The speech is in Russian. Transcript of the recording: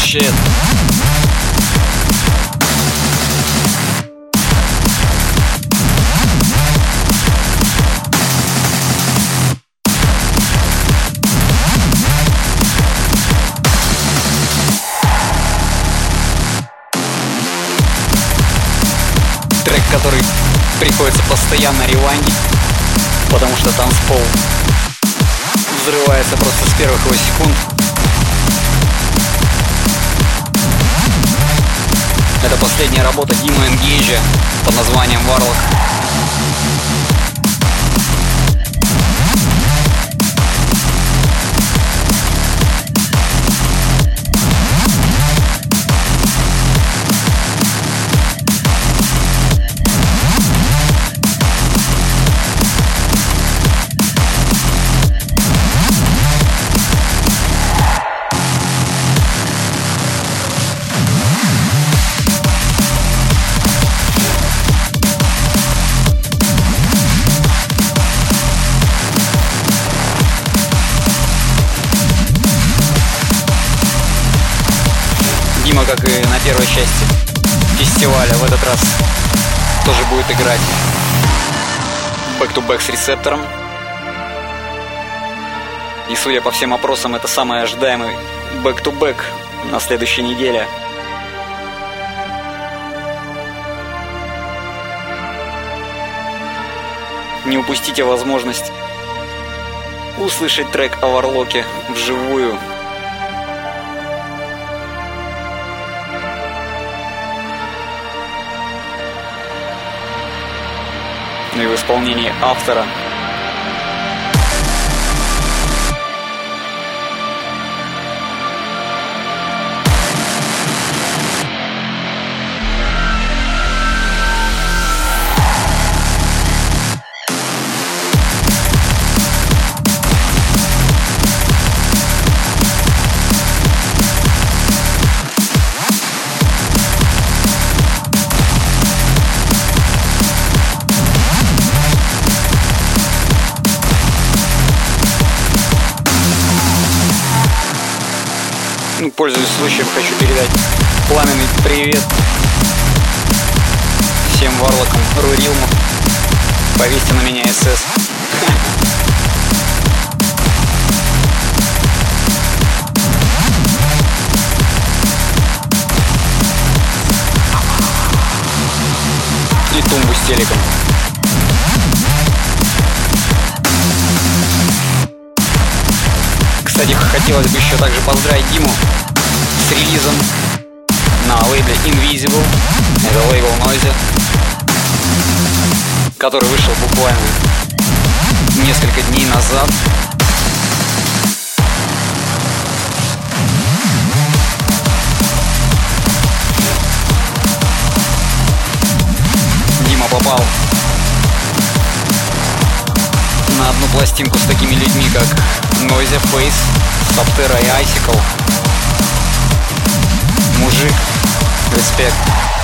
shit. Трек, который приходится постоянно ревайндить, потому что танцпол взрывается просто с первых его секунд. Это последняя работа Димы Энгейджа под названием Warlock. Дима, как и на первой части фестиваля, в этот раз тоже будет играть бэк-ту-бэк с рецептором. И судя по всем опросам, это самый ожидаемый бэк-ту-бэк на следующей неделе. Не упустите возможность услышать трек о Варлоке вживую. И в исполнении автора. Пользуясь случаем, хочу передать пламенный привет всем варлокам Рурилму. Повесьте на меня СС. И тумбу с телеком. Кстати, хотелось бы еще также поздравить Диму с релизом на лейбле Invisible. Это лейбл Noise, который вышел буквально несколько дней назад. Дима попал на одну пластинку с такими людьми, как Noise, Face, Subterra и Icicle. Мужик, респект.